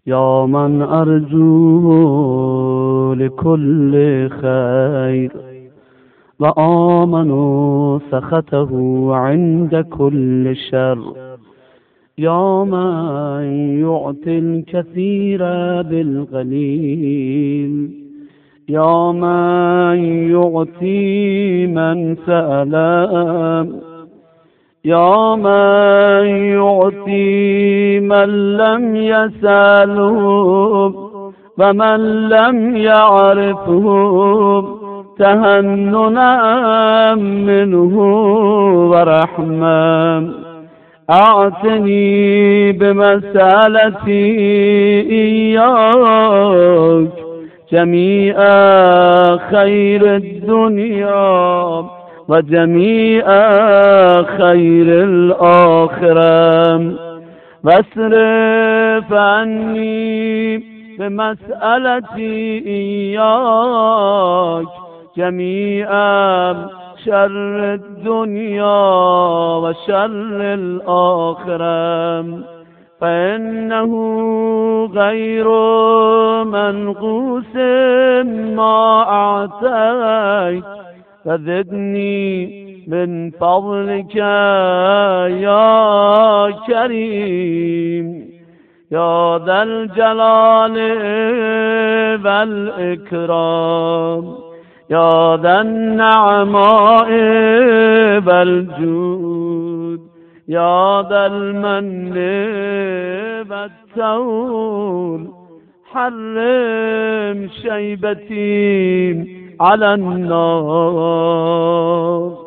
يا من أرجو لكل خير وآمنوا سخطه عند كل شر. يا من يعطي الكثير بالقليل، يا من يعطي من سأل، يا من يعطي من لم يسأله ومن لم يعرفه تهننا منه ورحمة. أعطني بمسألتي إياك جميع خير الدنيا وجميع خير الآخرة، واصرف عني بمسألتي إياك جميع شر الدنيا وشر الآخرة، فإنه غير منقوص ما أعطيت، فزدني من فضلك يا كريم يا ذا الجلال والإكرام، يا ذا النعماء والجود، يا ذا المن والتول. حرم شيبتي على النار.